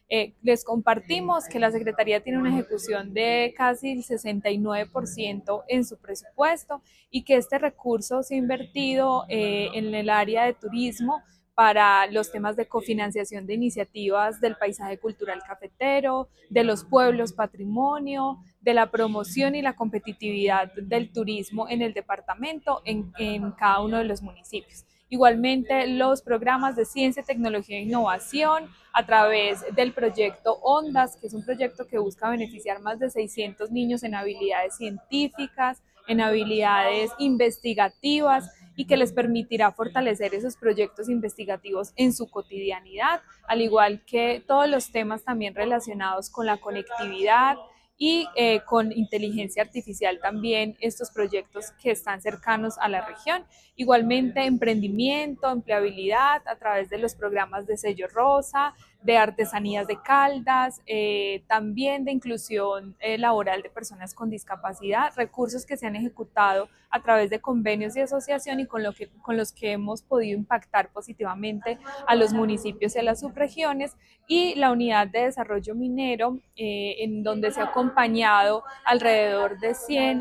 Les compartimos que la Secretaría tiene una ejecución de casi el 69% en su presupuesto y que este recurso se ha invertido en el área de turismo para los temas de cofinanciación de iniciativas del paisaje cultural cafetero, de los pueblos patrimonio, de la promoción y la competitividad del turismo en el departamento, en cada uno de los municipios. Igualmente, los programas de ciencia, tecnología e innovación a través del proyecto ONDAS, que es un proyecto que busca beneficiar más de 600 niños en habilidades científicas, en habilidades investigativas y que les permitirá fortalecer esos proyectos investigativos en su cotidianidad, al igual que todos los temas también relacionados con la conectividad y con inteligencia artificial también estos proyectos que están cercanos a la región. Igualmente emprendimiento, empleabilidad a través de los programas de sello rosa, de artesanías de Caldas, también de inclusión laboral de personas con discapacidad, recursos que se han ejecutado a través de convenios y asociación y con los que hemos podido impactar positivamente a los municipios y a las subregiones, y la unidad de desarrollo minero, en donde se ha acompañado alrededor de 100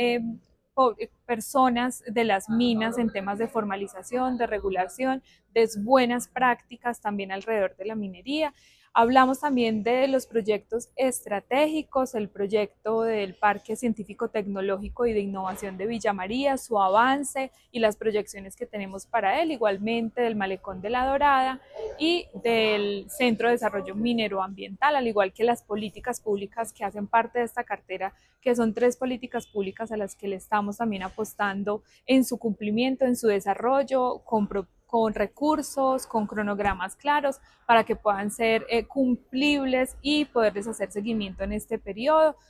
personas de las minas en temas de formalización, de regulación, de buenas prácticas también alrededor de la minería. Hablamos también de los proyectos estratégicos, el proyecto del Parque Científico Tecnológico y de Innovación de Villa María, su avance y las proyecciones que tenemos para él, igualmente del Malecón de la Dorada y del Centro de Desarrollo Minero Ambiental, al igual que las políticas públicas que hacen parte de esta cartera, que son 3 políticas públicas a las que le estamos también apostando en su cumplimiento, en su desarrollo, con recursos, con cronogramas claros, para que puedan ser cumplibles y poderles hacer seguimiento en este periodo.